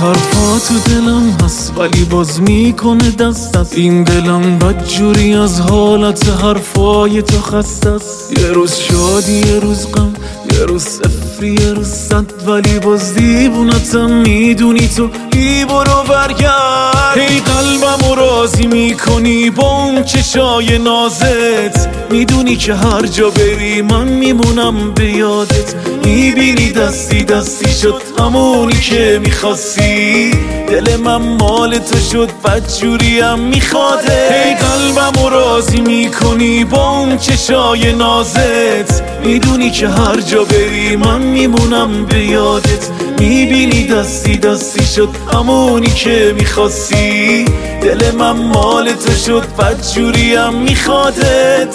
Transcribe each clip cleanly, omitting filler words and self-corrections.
حرفا تو دلم هست ولی باز میکنه دست این دلم بدجوری از حالت حرفای تو خسته است. یه روز شادی یه روز غم، یه روز صفری یه روز صد، ولی باز دیوونتم میدونی تو بی برو برگرد. هی قلبمو راضی میکنی با اون چشای نازت، میدونی که هر جا بری من میمونم به یادت. میبینی دستی دستی شد همونی که میخواستی، دل من مال تو شد بدجوریم میخواده. هی قلبمو راضی میکنی با اون چشای نازت، میدونی که هر جا بری من میمونم به یادت. میبینی دستی دستی شد همونی که میخواستی، دل من مال تو شد بدجوریم میخوادت.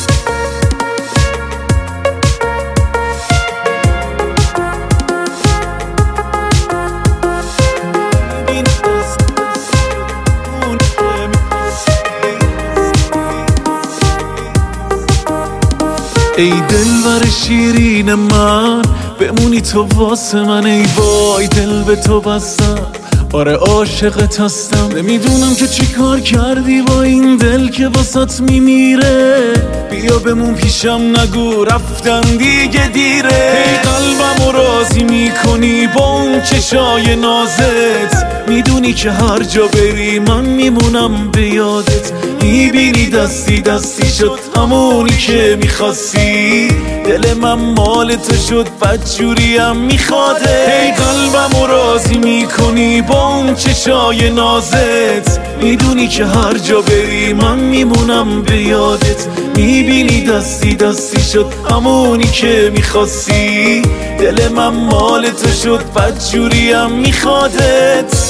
ای دلبر شیرین من، بمونی تو واسه من، ای وای دل به تو بستم، آره عاشقت هستم. نمیدونم که چی کار کردی با این دل که واسط میمیره، بیا بمون پیشم نگو رفتن دیگه دیره. ای قلبمو راضی میکنی با اون چشای نازت، میدونی که هر جا بری من میمونم به یادت. میبینی دستی دستی شد همونی که میخواستی، دل من مال تو شد بدجوریم میخواده. ای قلبمو راضی میکنی با اون چشای نازت، میدونی که هر جا بری من میمونم به یادت. میبینی دستی دستی شد همونی که میخواستی، دل من مال تو شد بدجوریم میخوادت.